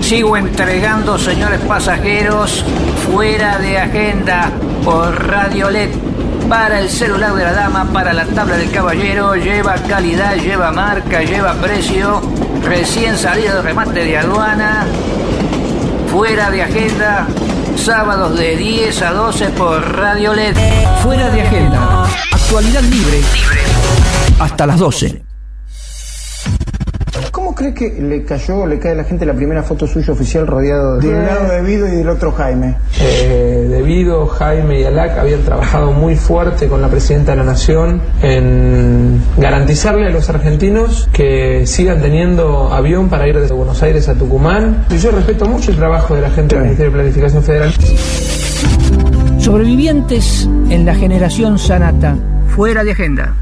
Sigo entregando, señores pasajeros, fuera de agenda por Radio LED. Para el celular de la dama, para la tabla del caballero, lleva calidad, lleva marca, lleva precio, recién salido de remate de aduana, fuera de agenda, sábados de 10 a 12 por Radio LED. Fuera de agenda, actualidad libre, hasta las 12. ¿Cómo cree que le cae a la gente la primera foto suya oficial rodeado de un lado de Vido y del otro Jaime? De Vido, Jaime y Alac habían trabajado muy fuerte con la Presidenta de la Nación en garantizarle a los argentinos que sigan teniendo avión para ir desde Buenos Aires a Tucumán. Y yo respeto mucho el trabajo de la gente del Ministerio de Planificación Federal. Sobrevivientes en la generación Sanata. Fuera de agenda.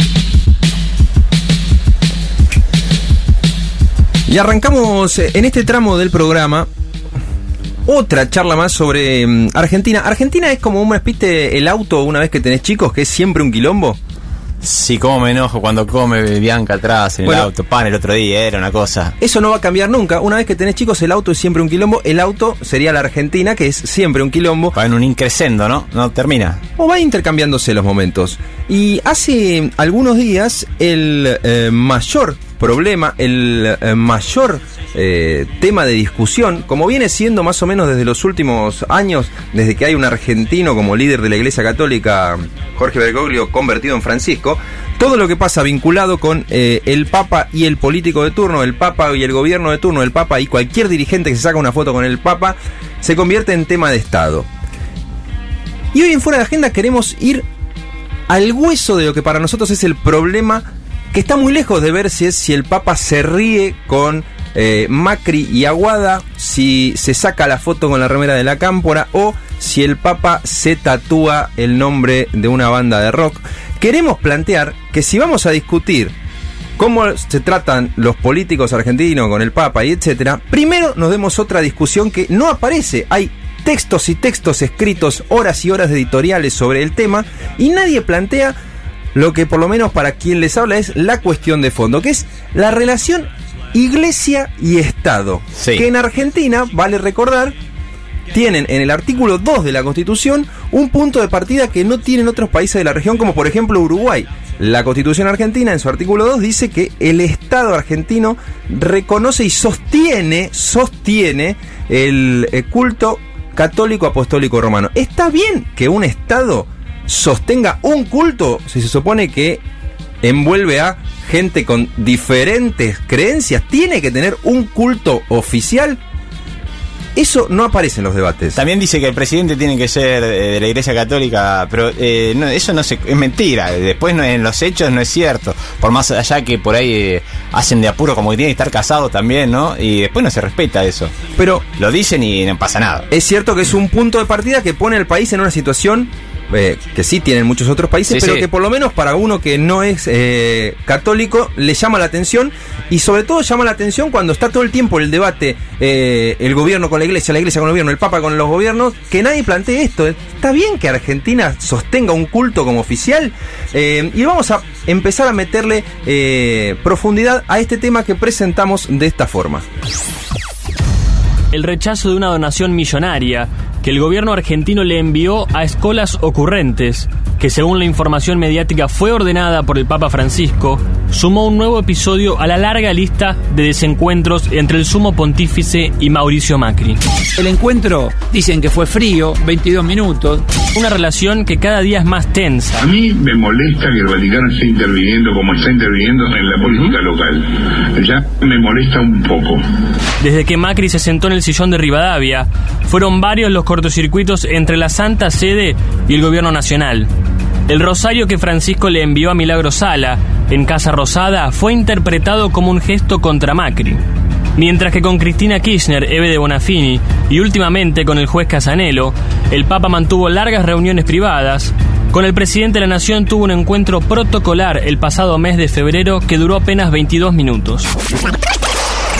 Y arrancamos en este tramo del programa otra charla más sobre Argentina. Argentina es como una especie el auto una vez que tenés chicos, que es siempre un quilombo. Sí, cómo me enojo cuando come Bianca atrás en el auto. Pan el otro día, era una cosa. Eso no va a cambiar nunca. Una vez que tenés chicos, el auto es siempre un quilombo. El auto sería la Argentina, que es siempre un quilombo. Va en un increscendo, ¿no? No termina. O va intercambiándose los momentos. Y hace algunos días el mayor problema, el mayor tema de discusión, como viene siendo más o menos desde los últimos años, desde que hay un argentino como líder de la Iglesia Católica, Jorge Bergoglio, convertido en Francisco, todo lo que pasa vinculado con el Papa y el político de turno, el Papa y el gobierno de turno, el Papa y cualquier dirigente que se saca una foto con el Papa, se convierte en tema de Estado. Y hoy en Fuera de Agenda queremos ir al hueso de lo que para nosotros es el problema, que está muy lejos de ver si el Papa se ríe con Macri y Aguada, si se saca la foto con la remera de la Cámpora o si el Papa se tatúa el nombre de una banda de rock. Queremos plantear que si vamos a discutir cómo se tratan los políticos argentinos con el Papa y etcétera, primero nos demos otra discusión que no aparece. Hay textos y textos escritos, horas y horas de editoriales sobre el tema, y nadie plantea lo que por lo menos para quien les habla es la cuestión de fondo, que es la relación Iglesia y Estado, sí. Que en Argentina, vale recordar, tienen en el artículo 2 de la Constitución un punto de partida que no tienen otros países de la región, como por ejemplo Uruguay. La Constitución argentina en su artículo 2 dice que el Estado argentino reconoce y sostiene el culto católico apostólico romano. ¿Está bien que un Estado sostenga un culto si se supone que envuelve a gente con diferentes creencias? ¿Tiene que tener un culto oficial? Eso no aparece en los debates. También dice que el presidente tiene que ser de la Iglesia Católica, pero no, eso no es mentira. Después en los hechos no es cierto. Por más allá que por ahí hacen de apuro como que tiene que estar casado también, ¿no? Y después no se respeta eso. Pero lo dicen y no pasa nada. Es cierto que es un punto de partida que pone al país en una situación que sí tienen muchos otros países, sí, pero sí, que por lo menos para uno que no es católico le llama la atención, y sobre todo llama la atención cuando está todo el tiempo el debate, el gobierno con la iglesia con el gobierno, el Papa con los gobiernos, que nadie plantee esto. ¿Está bien que Argentina sostenga un culto como oficial? Y vamos a empezar a meterle profundidad a este tema que presentamos de esta forma. El rechazo de una donación millonaria que el gobierno argentino le envió a Escolas Ocurrentes, que según la información mediática fue ordenada por el Papa Francisco, sumó un nuevo episodio a la larga lista de desencuentros entre el sumo pontífice y Mauricio Macri. El encuentro, dicen que fue frío, 22 minutos. Una relación que cada día es más tensa. A mí me molesta que el Vaticano esté interviniendo como está interviniendo en la política local. Ya me molesta un poco. Desde que Macri se sentó en el sillón de Rivadavia, fueron varios los cortocircuitos entre la Santa Sede y el gobierno nacional. El rosario que Francisco le envió a Milagro Sala, en Casa Rosada, fue interpretado como un gesto contra Macri. Mientras que con Cristina Kirchner, Eve de Bonafini y últimamente con el juez Casanelo, el Papa mantuvo largas reuniones privadas. Con el presidente de la Nación tuvo un encuentro protocolar el pasado mes de febrero que duró apenas 22 minutos.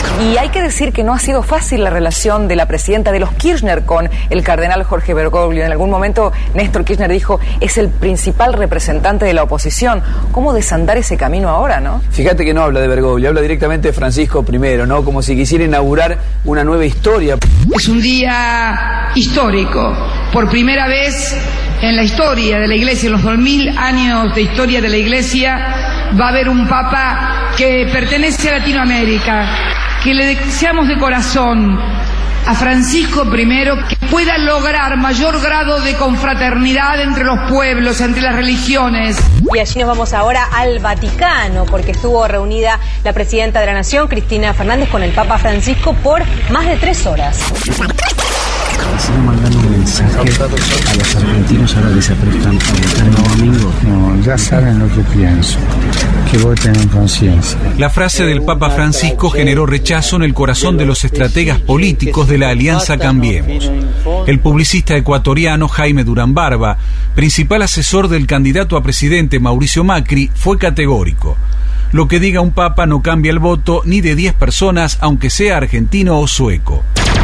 Y hay que decir que no ha sido fácil la relación de la presidenta de los Kirchner con el cardenal Jorge Bergoglio. En algún momento Néstor Kirchner dijo, es el principal representante de la oposición. ¿Cómo desandar ese camino ahora, no? Fíjate que no habla de Bergoglio, habla directamente de Francisco I, ¿no? Como si quisiera inaugurar una nueva historia. Es un día histórico. Por primera vez en la historia de la Iglesia, en los 2000 años de historia de la Iglesia, va a haber un Papa que pertenece a Latinoamérica, que le deseamos de corazón a Francisco I que pueda lograr mayor grado de confraternidad entre los pueblos, entre las religiones. Y allí nos vamos ahora al Vaticano, porque estuvo reunida la presidenta de la Nación, Cristina Fernández, con el Papa Francisco por más de 3 horas. Estamos mandando un mensaje a los argentinos ahora que se aprestan a votar el domingo. No, ya saben lo que pienso, que voten en conciencia. La frase del Papa Francisco generó rechazo en el corazón de los estrategas políticos de la Alianza Cambiemos. El publicista ecuatoriano Jaime Durán Barba, principal asesor del candidato a presidente Mauricio Macri, fue categórico. Lo que diga un papa no cambia el voto ni de 10 personas, aunque sea argentino o sueco.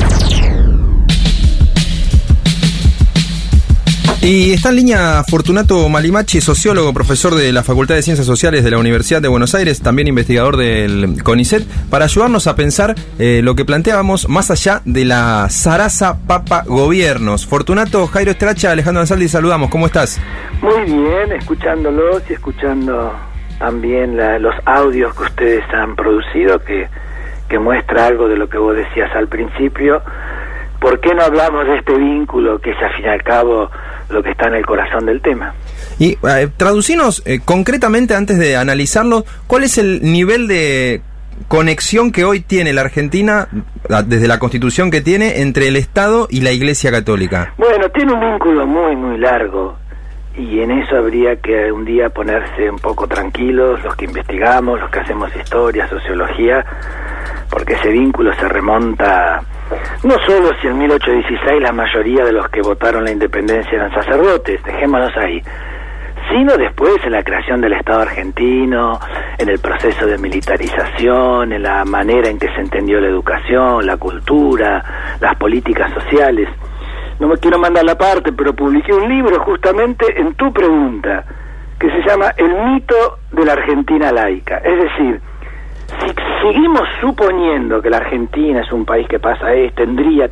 Y está en línea Fortunato Malimachi, sociólogo, profesor de la Facultad de Ciencias Sociales de la Universidad de Buenos Aires, también investigador del CONICET, para ayudarnos a pensar lo que planteábamos más allá de la zaraza Papa Gobiernos. Fortunato, Jairo Estracha, Alejandro Ansaldi, saludamos, ¿cómo estás? Muy bien, escuchándolos y escuchando también los audios que ustedes han producido, que muestra algo de lo que vos decías al principio. ¿Por qué no hablamos de este vínculo que es al fin y al cabo lo que está en el corazón del tema? Y traducinos concretamente, antes de analizarlo, ¿cuál es el nivel de conexión que hoy tiene la Argentina, desde la Constitución que tiene, entre el Estado y la Iglesia Católica? Bueno, tiene un vínculo muy, muy largo, y en eso habría que un día ponerse un poco tranquilos, los que investigamos, los que hacemos historia, sociología, porque ese vínculo se remonta... No solo si en 1816 la mayoría de los que votaron la independencia eran sacerdotes, dejémonos ahí, sino después en la creación del Estado argentino, en el proceso de militarización, en la manera en que se entendió la educación, la cultura, las políticas sociales. No me quiero mandar la parte, pero publiqué un libro justamente en tu pregunta, que se llama El mito de la Argentina laica. Es decir, si seguimos suponiendo que la Argentina es un país que pasa tendría,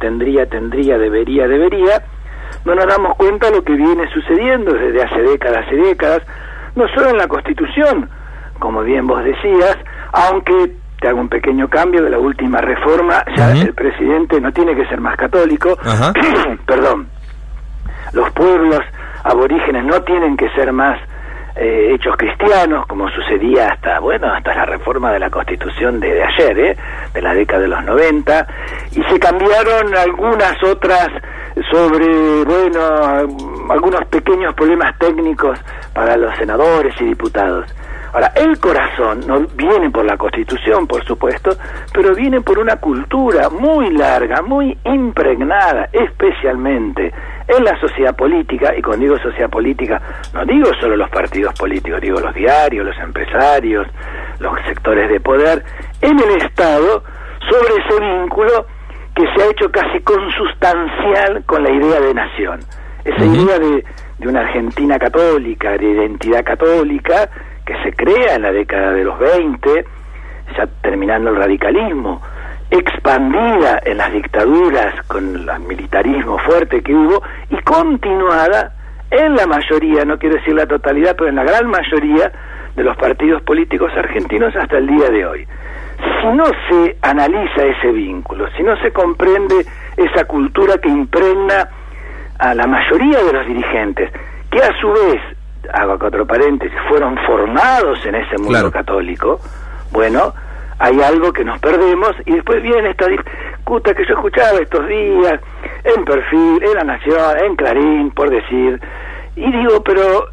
debería, no nos damos cuenta de lo que viene sucediendo desde hace décadas, no solo en la Constitución, como bien vos decías, aunque te hago un pequeño cambio de la última reforma, ya el presidente no tiene que ser más católico, perdón, los pueblos aborígenes no tienen que ser más hechos cristianos, como sucedía hasta la reforma de la Constitución de ayer, de la década de los 90, y se cambiaron algunas otras sobre, algunos pequeños problemas técnicos para los senadores y diputados. Ahora, el corazón no viene por la Constitución, por supuesto, pero viene por una cultura muy larga, muy impregnada, especialmente en la sociedad política, y cuando digo sociedad política, no digo solo los partidos políticos, digo los diarios, los empresarios, los sectores de poder, en el Estado, sobre ese vínculo que se ha hecho casi consustancial con la idea de nación. Esa idea de una Argentina católica, de identidad católica, que se crea en la década de los 20, ya terminando el radicalismo, expandida en las dictaduras con el militarismo fuerte que hubo, y continuada en la mayoría, no quiero decir la totalidad, pero en la gran mayoría de los partidos políticos argentinos hasta el día de hoy. Si no se analiza ese vínculo, si no se comprende esa cultura que impregna a la mayoría de los dirigentes, que a su vez, hago acá otro paréntesis, fueron formados en ese mundo católico, bueno, hay algo que nos perdemos, y después viene esta disputa que yo escuchaba estos días, en Perfil, en La Nación, en Clarín, por decir, y digo, pero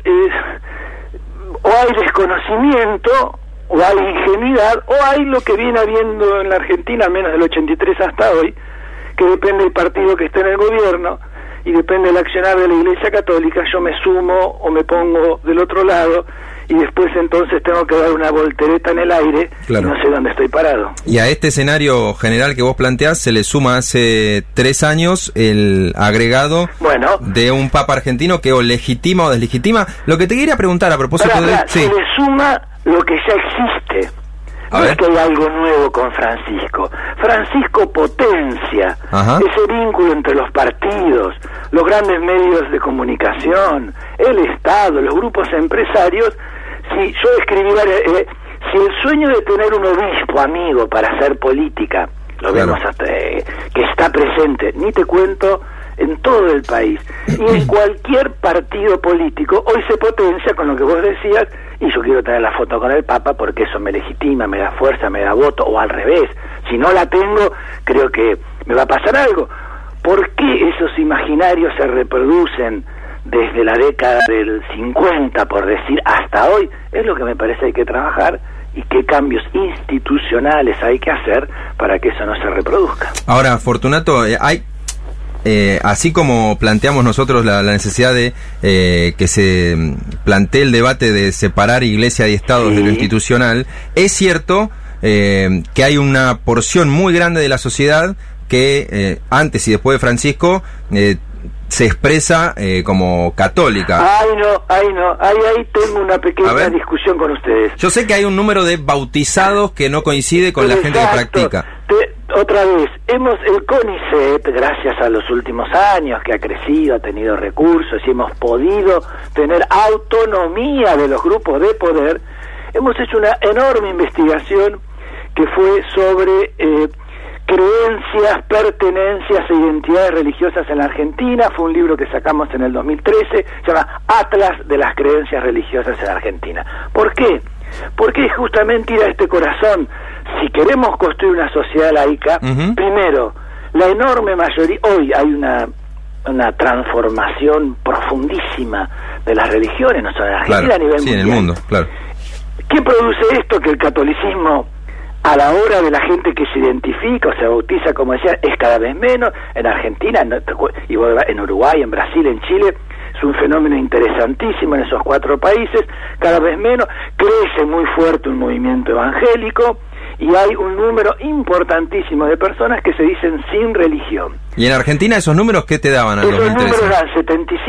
o hay desconocimiento, o hay ingenuidad, o hay lo que viene habiendo en la Argentina, al menos del 83 hasta hoy, que depende del partido que esté en el gobierno, y depende del accionar de la Iglesia Católica, yo me sumo o me pongo del otro lado, y después entonces tengo que dar una voltereta en el aire, claro, y no sé dónde estoy parado. Y a este escenario general que vos planteás se le suma hace 3 años el agregado de un papa argentino que o legitima o deslegitima. Lo que te quería preguntar a propósito se le suma lo que ya existe. No es que hay algo nuevo con Francisco. Francisco potencia ese vínculo entre los partidos, los grandes medios de comunicación, el Estado, los grupos empresarios. Si yo escribí, si el sueño de tener un obispo amigo para hacer política, lo vemos hasta que está presente, ni te cuento, en todo el país y en cualquier partido político, hoy se potencia con lo que vos decías, y yo quiero tener la foto con el Papa porque eso me legitima, me da fuerza, me da voto, o al revés, si no la tengo, creo que me va a pasar algo. ¿Por qué esos imaginarios se reproducen desde la década del 50, por decir, hasta hoy? Es lo que me parece hay que trabajar, y qué cambios institucionales hay que hacer para que eso no se reproduzca. Ahora, Fortunato, hay... así como planteamos nosotros la necesidad de que se plantee el debate de separar iglesia y Estado de lo institucional, es cierto que hay una porción muy grande de la sociedad que antes y después de Francisco se expresa como católica. Ahí tengo una pequeña discusión con ustedes. Yo sé que hay un número de bautizados que no coincide con la gente que practica. Otra vez, el CONICET, gracias a los últimos años, que ha crecido, ha tenido recursos y hemos podido tener autonomía de los grupos de poder, hemos hecho una enorme investigación que fue sobre creencias, pertenencias e identidades religiosas en la Argentina. Fue un libro que sacamos en el 2013, se llama Atlas de las creencias religiosas en la Argentina. ¿Por qué? Porque justamente ir a este corazón. Si queremos construir una sociedad laica, primero, la enorme mayoría, hoy hay una transformación profundísima de las religiones, no solo en Argentina, a nivel mundial. En el mundo, claro. ¿Qué produce esto? Que el catolicismo, a la hora de la gente que se identifica o se bautiza, como decía, es cada vez menos. En Argentina, en Uruguay, en Brasil, en Chile, es un fenómeno interesantísimo en esos 4 países, cada vez menos. Crece muy fuerte un movimiento evangélico y hay un número importantísimo de personas que se dicen sin religión. ¿Y en Argentina esos números qué te daban al 2013? Esos números eran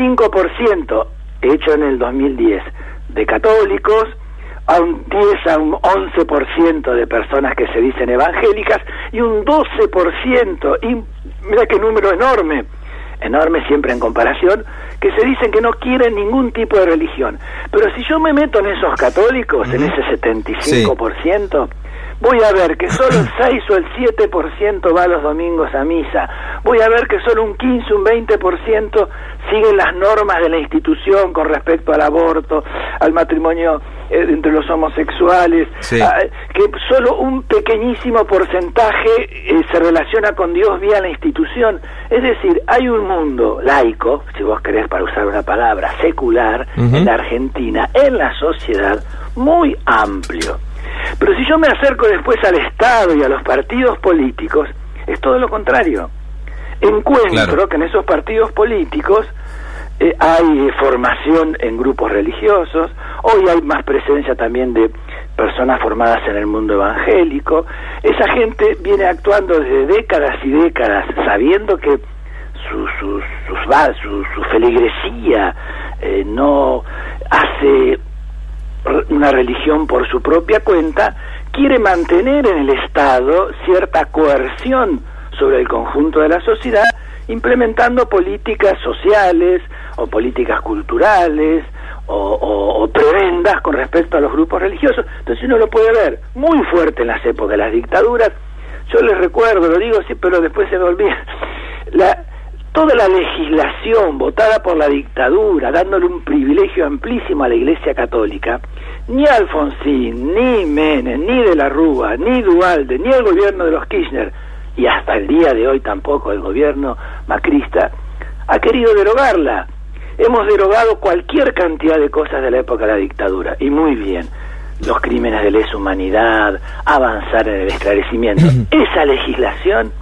75% hecho en el 2010 de católicos, a un 10 a un 11% de personas que se dicen evangélicas y un 12%, y mira qué número enorme siempre en comparación, que se dicen que no quieren ningún tipo de religión. Pero si yo me meto en esos católicos, en ese 75%, voy a ver que solo el 6 o el 7% va los domingos a misa. Voy a ver que solo un 15, un 20% siguen las normas de la institución con respecto al aborto, al matrimonio entre los homosexuales, que solo un pequeñísimo porcentaje se relaciona con Dios vía la institución. Es decir, hay un mundo laico, si vos querés para usar una palabra, secular, en la Argentina, en la sociedad, muy amplio. Pero si yo me acerco después al Estado y a los partidos políticos, es todo lo contrario. Encuentro que en esos partidos políticos hay formación en grupos religiosos, hoy hay más presencia también de personas formadas en el mundo evangélico. Esa gente viene actuando desde décadas y décadas, sabiendo que su feligresía no hace una religión por su propia cuenta, quiere mantener en el Estado cierta coerción sobre el conjunto de la sociedad, implementando políticas sociales o políticas culturales o prebendas con respecto a los grupos religiosos. Entonces uno lo puede ver muy fuerte en las épocas de las dictaduras. Yo les recuerdo, lo digo sí, pero después se me olvida, toda la legislación votada por la dictadura, dándole un privilegio amplísimo a la Iglesia Católica, ni Alfonsín, ni Menem, ni de la Rúa, ni Duhalde, ni el gobierno de los Kirchner, y hasta el día de hoy tampoco el gobierno macrista, ha querido derogarla. Hemos derogado cualquier cantidad de cosas de la época de la dictadura, y muy bien, los crímenes de lesa humanidad, avanzar en el esclarecimiento. Esa legislación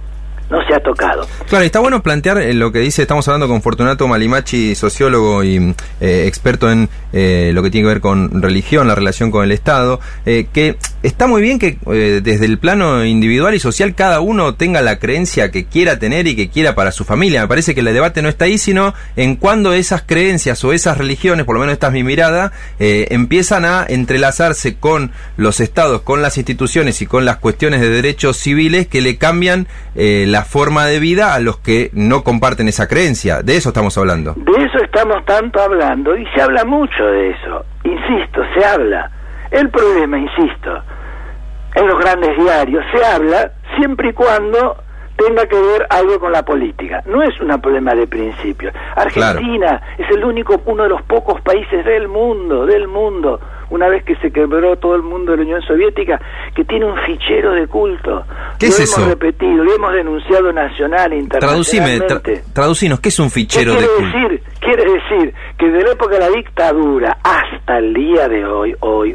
no se ha tocado. Claro, y está bueno plantear lo que dice, estamos hablando con Fortunato Malimachi, sociólogo y experto en lo que tiene que ver con religión, la relación con el Estado, que está muy bien que desde el plano individual y social cada uno tenga la creencia que quiera tener y que quiera para su familia. Me parece que el debate no está ahí, sino en cuando esas creencias o esas religiones, por lo menos esta es mi mirada, empiezan a entrelazarse con los estados, con las instituciones y con las cuestiones de derechos civiles que le cambian la forma de vida a los que no comparten esa creencia. De eso estamos hablando. De eso estamos tanto hablando y se habla mucho de eso. Insisto, se habla. El problema, insisto, en los grandes diarios se habla siempre y cuando tenga que ver algo con la política. No es un problema de principios. Argentina es uno de los pocos países del mundo, una vez que se quebró todo el mundo de la Unión Soviética, que tiene un fichero de culto. ¿Qué es eso? Lo hemos repetido, lo hemos denunciado nacional e internacionalmente. Traducinos, ¿qué es un fichero de culto? Quiere decir que de la época de la dictadura hasta el día de hoy,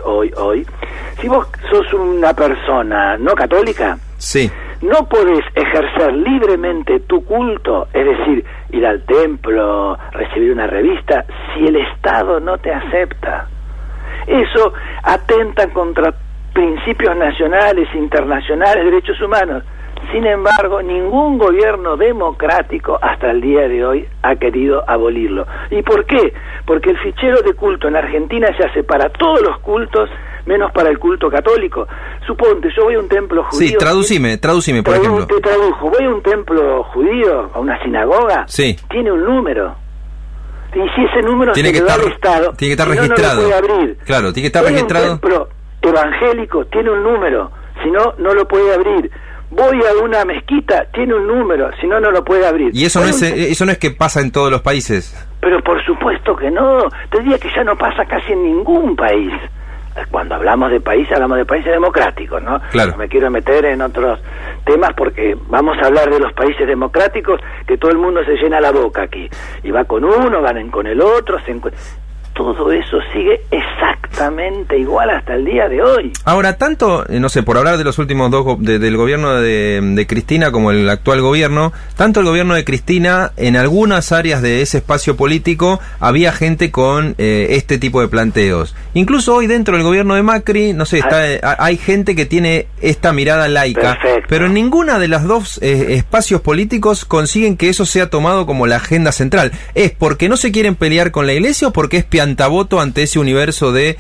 si vos sos una persona no católica, sí, no podés ejercer libremente tu culto, es decir, ir al templo, recibir una revista, si el Estado no te acepta. Eso atenta contra principios nacionales, internacionales, derechos humanos. Sin embargo, ningún gobierno democrático hasta el día de hoy ha querido abolirlo. ¿Y por qué? Porque el fichero de culto en Argentina se hace para todos los cultos, menos para el culto católico. Suponte, yo voy a un templo judío... Sí, tradúcime, por ejemplo. Te tradujo, voy a un templo judío, a una sinagoga, sí, tiene un número. Y si ese número tiene se que le da estar, al Estado, tiene que estar si registrado. No lo puede abrir. Claro, tiene que estar registrado. Un templo evangélico tiene un número, si no, no lo puede abrir. Voy a una mezquita, tiene un número, si no, no lo puede abrir. ¿Y eso no es que pasa en todos los países? Pero por supuesto que no. Te diría que ya no pasa casi en ningún país. Cuando hablamos de países democráticos, ¿no? Claro. No me quiero meter en otros temas porque vamos a hablar de los países democráticos que todo el mundo se llena la boca aquí. Y va con uno, van con el otro, todo eso sigue exactamente igual hasta el día de hoy. Ahora, tanto, no sé, por hablar de los últimos dos, del gobierno de Cristina como el actual gobierno, tanto el gobierno de Cristina, en algunas áreas de ese espacio político, había gente con este tipo de planteos. Incluso hoy dentro del gobierno de Macri, no sé, hay gente que tiene esta mirada laica, perfecto, pero en ninguna de las dos espacios políticos consiguen que eso sea tomado como la agenda central. ¿Es porque no se quieren pelear con la iglesia o porque es piantavoto ante ese universo de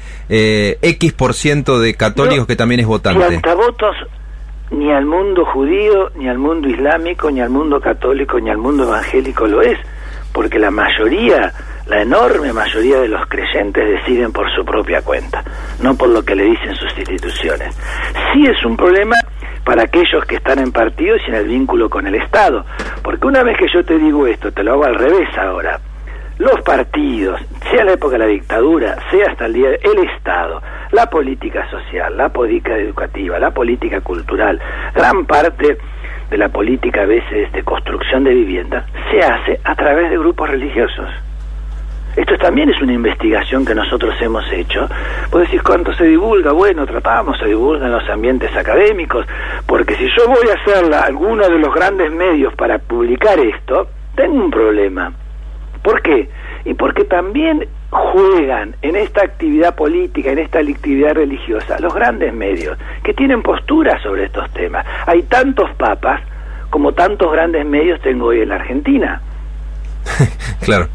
X% de católicos que también es votante? Piantavotos ni al mundo judío, ni al mundo islámico, ni al mundo católico, ni al mundo evangélico lo es, porque la mayoría, la enorme mayoría de los creyentes deciden por su propia cuenta, no por lo que le dicen sus instituciones. Sí es un problema para aquellos que están en partidos y en el vínculo con el Estado, porque una vez que yo te digo esto, te lo hago al revés ahora. Los partidos, sea en la época de la dictadura, sea hasta el día el Estado, la política social, la política educativa, la política cultural, gran parte de la política a veces de construcción de vivienda se hace a través de grupos religiosos. Esto también es una investigación que nosotros hemos hecho. Vos decís, ¿cuánto se divulga? Bueno, tratamos, se divulga en los ambientes académicos, porque si yo voy a hacer alguno de los grandes medios para publicar esto, tengo un problema. ¿Por qué? Y porque también juegan en esta actividad política, en esta actividad religiosa, los grandes medios, que tienen posturas sobre estos temas. Hay tantos papas como tantos grandes medios tengo hoy en la Argentina. Claro.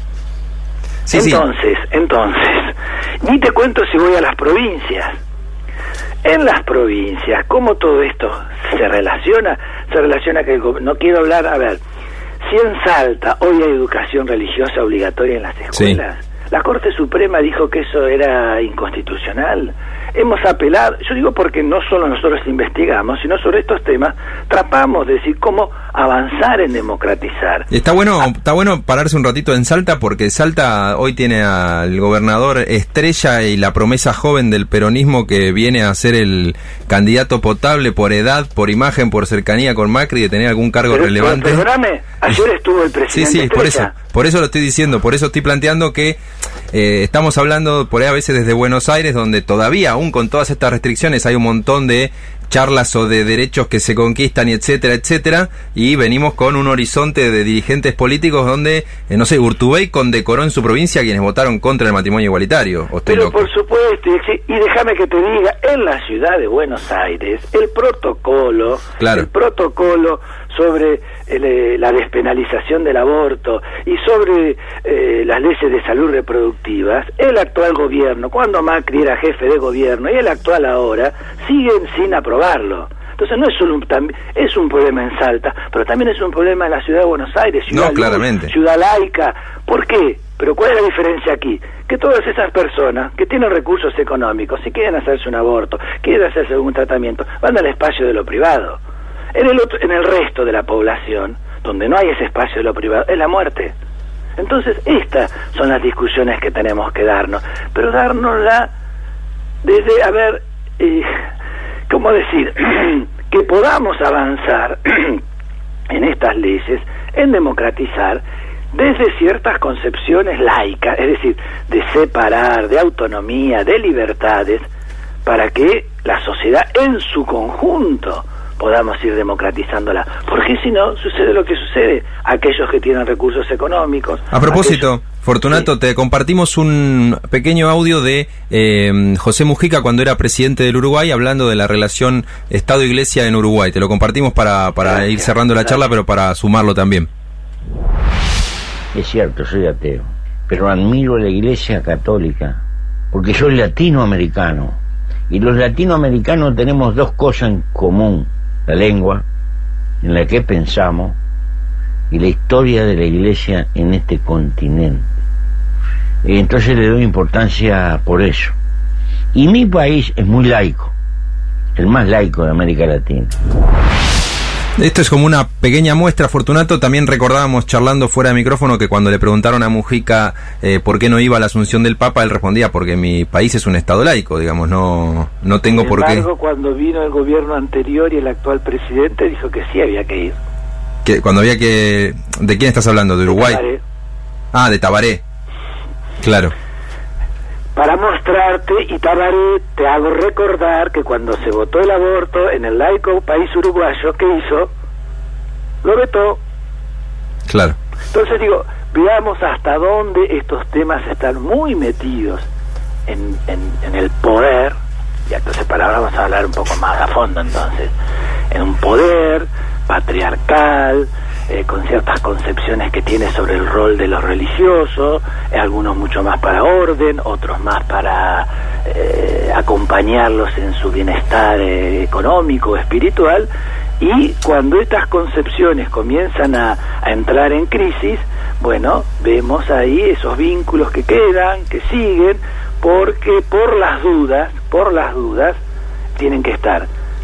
Sí, entonces, ni te cuento si voy a las provincias. En las provincias, ¿cómo todo esto se relaciona? Se relaciona que no quiero hablar, a ver, si en Salta hoy hay educación religiosa obligatoria en las escuelas, sí, la Corte Suprema dijo que eso era inconstitucional. Hemos apelado, yo digo porque no solo nosotros investigamos, sino sobre estos temas tratamos de decir cómo avanzar en democratizar. Está bueno pararse un ratito en Salta, porque Salta hoy tiene al gobernador estrella y la promesa joven del peronismo que viene a ser el candidato potable por edad, por imagen, por cercanía con Macri, de tener algún cargo relevante. Perdóname, ayer estuvo el presidente. Sí, por eso lo estoy diciendo, por eso estoy planteando que estamos hablando por ahí a veces desde Buenos Aires, donde todavía, aún con todas estas restricciones, hay un montón de charlas o de derechos que se conquistan y etcétera, etcétera, y venimos con un horizonte de dirigentes políticos donde, no sé, Urtubey condecoró en su provincia a quienes votaron contra el matrimonio igualitario. Pero por supuesto, y déjame que te diga, en la ciudad de Buenos Aires, el protocolo sobre la despenalización del aborto y sobre las leyes de salud reproductivas, el actual gobierno, cuando Macri era jefe de gobierno y el actual ahora, siguen sin aprobarlo. Entonces no es solo es un problema en Salta, pero también es un problema en la ciudad de Buenos Aires, ciudad claramente. Ciudad laica. ¿Por qué? Pero ¿cuál es la diferencia aquí? Que todas esas personas que tienen recursos económicos, si quieren hacerse un aborto, quieren hacerse algún tratamiento, van al espacio de lo privado. En el resto de la población, donde no hay ese espacio de lo privado, es la muerte. Entonces, estas son las discusiones que tenemos que darnos, pero dárnosla desde, ¿cómo decir? Que podamos avanzar en estas leyes, en democratizar, desde ciertas concepciones laicas, es decir, de separar, de autonomía, de libertades, para que la sociedad en su conjunto podamos ir democratizándola, porque si no, sucede lo que sucede, aquellos que tienen recursos económicos. A propósito, Fortunato, sí, te compartimos un pequeño audio de José Mujica cuando era presidente del Uruguay, hablando de la relación Estado-Iglesia en Uruguay. Te lo compartimos para ir cerrando la charla, pero para sumarlo también. Es cierto, soy ateo, pero admiro a la Iglesia Católica, porque soy latinoamericano, y los latinoamericanos tenemos dos cosas en común: la lengua en la que pensamos y la historia de la Iglesia en este continente. Entonces le doy importancia por eso. Y mi país es muy laico, el más laico de América Latina. Esto es como una pequeña muestra, Fortunato. También recordábamos, charlando fuera de micrófono, que cuando le preguntaron a Mujica por qué no iba a la Asunción del Papa, él respondía: porque mi país es un estado laico, digamos, no tengo por qué. Sin embargo, cuando vino el gobierno anterior y el actual presidente dijo que sí había que ir. Cuando había que... ¿De quién estás hablando? ¿De Uruguay? Tabaré. Ah, de Tabaré. Claro. Para mostrarte, y Tabaré, te hago recordar que cuando se votó el aborto en el laico país uruguayo, ¿qué hizo? Lo vetó. Claro. Entonces digo, veamos hasta dónde estos temas están muy metidos en el poder, y entonces ahora vamos a hablar un poco más a fondo entonces, en un poder patriarcal, con ciertas concepciones que tiene sobre el rol de los religiosos, algunos mucho más para orden, otros más para acompañarlos en su bienestar económico, espiritual, y cuando estas concepciones comienzan a entrar en crisis, bueno, vemos ahí esos vínculos que quedan, que siguen, porque por las dudas tienen que estar.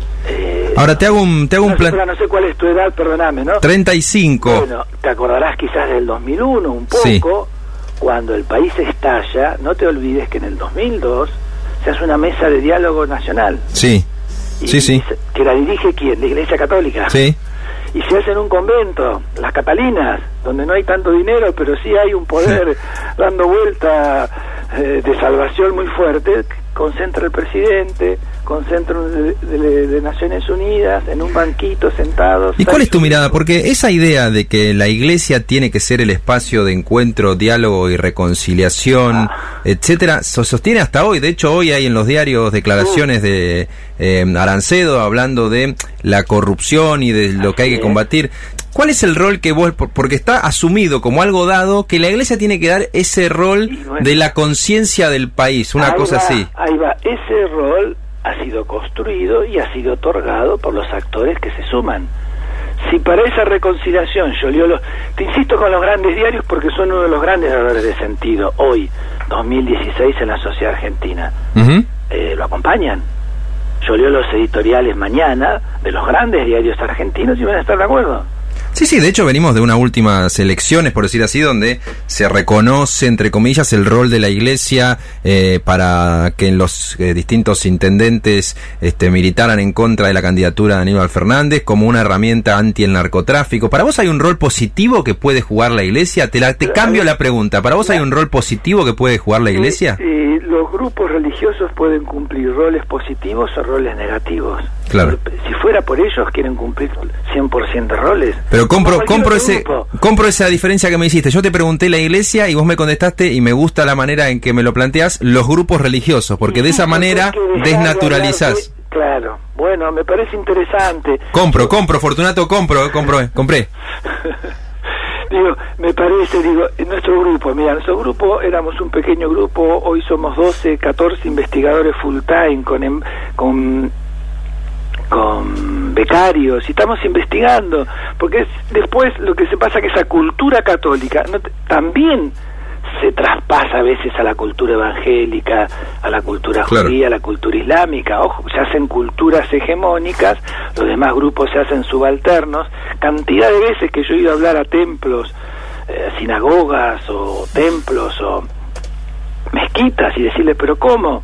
Ahora te hago un plan. No sé cuál es tu edad, perdóname, ¿no? 35. Bueno, te acordarás quizás del 2001 un poco, sí, cuando el país estalla. No te olvides que en el 2002 se hace una mesa de diálogo nacional. Sí, sí. ¿Que la dirige quién? La Iglesia Católica. Sí. Y se hace en un convento, las Catalinas, donde no hay tanto dinero, pero sí hay un poder dando vuelta de salvación muy fuerte. Concentra el presidente, concentra de Naciones Unidas en un banquito sentados. ¿Y cuál es tu mirada? Porque esa idea de que la Iglesia tiene que ser el espacio de encuentro, diálogo y reconciliación, etcétera, se sostiene hasta hoy. De hecho, hoy hay en los diarios declaraciones de Arancedo hablando de la corrupción y de lo que hay que combatir. ¿Cuál es el rol que vos, porque está asumido como algo dado, que la Iglesia tiene que dar ese rol de la conciencia del país, una cosa así? Ahí va, ese rol ha sido construido y ha sido otorgado por los actores que se suman. Si para esa reconciliación te insisto con los grandes diarios porque son uno de los grandes dadores de sentido hoy, 2016, en la sociedad argentina, lo acompañan. Yo leo los editoriales mañana de los grandes diarios argentinos y van a estar de acuerdo. Sí, de hecho venimos de unas últimas elecciones, por decir así, donde se reconoce, entre comillas, el rol de la Iglesia para que los distintos intendentes militaran en contra de la candidatura de Aníbal Fernández como una herramienta anti el narcotráfico. ¿Para vos hay un rol positivo que puede jugar la Iglesia? Te cambio la pregunta. ¿Para vos hay un rol positivo que puede jugar la Iglesia? Los grupos religiosos pueden cumplir roles positivos o roles negativos. Claro. Si fuera por ellos, quieren cumplir 100% de roles. Pero compro esa diferencia que me hiciste. Yo te pregunté la iglesia y vos me contestaste, y me gusta la manera en que me lo planteás, los grupos religiosos, porque de esa manera desnaturalizás. Claro, bueno, me parece interesante. Compro, Fortunato, compré. Me parece, en nuestro grupo éramos un pequeño grupo, hoy somos 12, 14 investigadores full time con becarios, y estamos investigando, porque después lo que se pasa que esa cultura católica también se traspasa a veces a la cultura evangélica, a la cultura judía, a la cultura islámica. Ojo, se hacen culturas hegemónicas, los demás grupos se hacen subalternos. Cantidad de veces que yo he ido a hablar a templos, sinagogas o templos o mezquitas, y decirle, pero ¿cómo?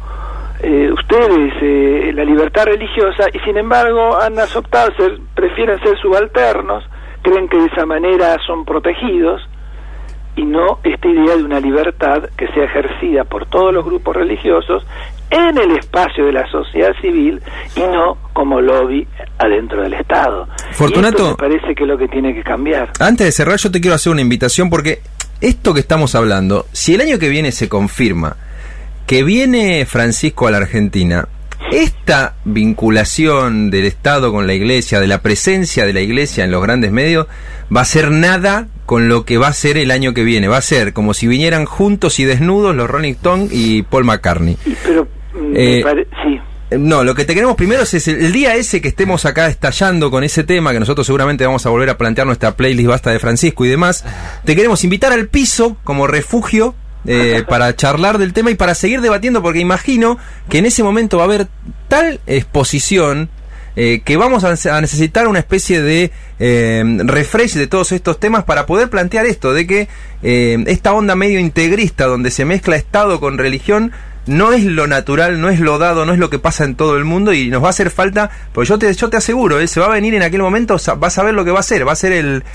Ustedes, la libertad religiosa, y sin embargo han optado, prefieren ser subalternos, creen que de esa manera son protegidos, y no esta idea de una libertad que sea ejercida por todos los grupos religiosos en el espacio de la sociedad civil y no como lobby adentro del Estado. Fortunato, y esto me parece que es lo que tiene que cambiar. Antes de cerrar, yo te quiero hacer una invitación, porque esto que estamos hablando, si el año que viene se confirma que viene Francisco a la Argentina, esta vinculación del Estado con la Iglesia, de la presencia de la Iglesia en los grandes medios, va a ser nada con lo que va a ser el año que viene. Va a ser como si vinieran juntos y desnudos los Rolling Stones y Paul McCartney. Pero sí. No, lo que te queremos primero es el día ese que estemos acá estallando con ese tema, que nosotros seguramente vamos a volver a plantear nuestra playlist Basta de Francisco y demás. Te queremos invitar al piso como refugio para charlar del tema y para seguir debatiendo, porque imagino que en ese momento va a haber tal exposición que vamos a necesitar una especie de refresh de todos estos temas para poder plantear esto, de que esta onda medio integrista donde se mezcla Estado con religión no es lo natural, no es lo dado, no es lo que pasa en todo el mundo, y nos va a hacer falta, porque yo te aseguro, se va a venir en aquel momento, vas a ver lo que va a ser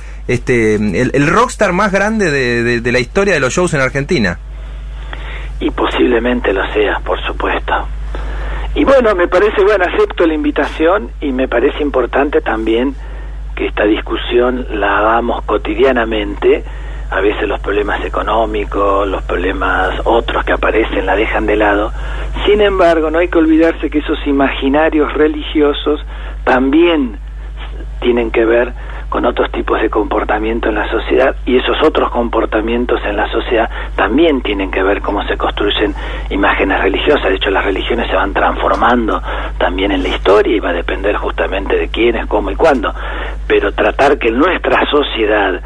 el rockstar más grande de la historia de los shows en Argentina. Y posiblemente lo sea, por supuesto. Y bueno, me parece, acepto la invitación, y me parece importante también que esta discusión la hagamos cotidianamente. A veces los problemas económicos, los problemas otros que aparecen la dejan de lado. Sin embargo, no hay que olvidarse que esos imaginarios religiosos también tienen que ver con otros tipos de comportamiento en la sociedad, y esos otros comportamientos en la sociedad también tienen que ver cómo se construyen imágenes religiosas. De hecho, las religiones se van transformando también en la historia, y va a depender justamente de quiénes, cómo y cuándo. Pero tratar que en nuestra sociedad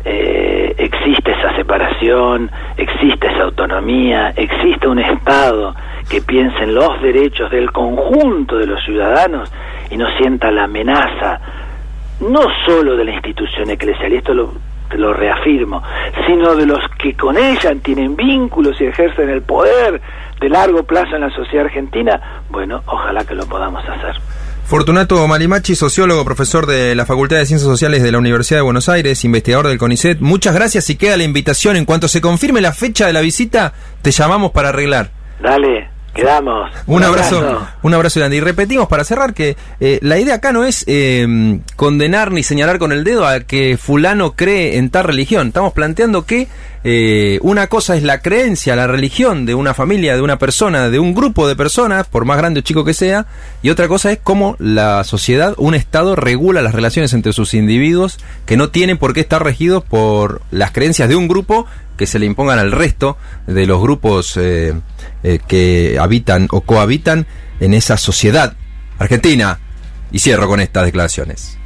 existe esa separación, existe esa autonomía, existe un Estado que piense en los derechos del conjunto de los ciudadanos y no sienta la amenaza no solo de la institución eclesial, y esto lo reafirmo, sino de los que con ella tienen vínculos y ejercen el poder de largo plazo en la sociedad argentina. Bueno, ojalá que lo podamos hacer. Fortunato Marimachi, sociólogo, profesor de la Facultad de Ciencias Sociales de la Universidad de Buenos Aires, investigador del CONICET, muchas gracias, y queda la invitación. En cuanto se confirme la fecha de la visita, te llamamos para arreglar. Dale, quedamos. Un abrazo grande. Y repetimos para cerrar que la idea acá no es condenar ni señalar con el dedo a que fulano cree en tal religión. Estamos planteando que una cosa es la creencia, la religión de una familia, de una persona, de un grupo de personas, por más grande o chico que sea, y otra cosa es cómo la sociedad, un Estado, regula las relaciones entre sus individuos, que no tienen por qué estar regidos por las creencias de un grupo que se le impongan al resto de los grupos que habitan o cohabitan en esa sociedad argentina. Y cierro con estas declaraciones.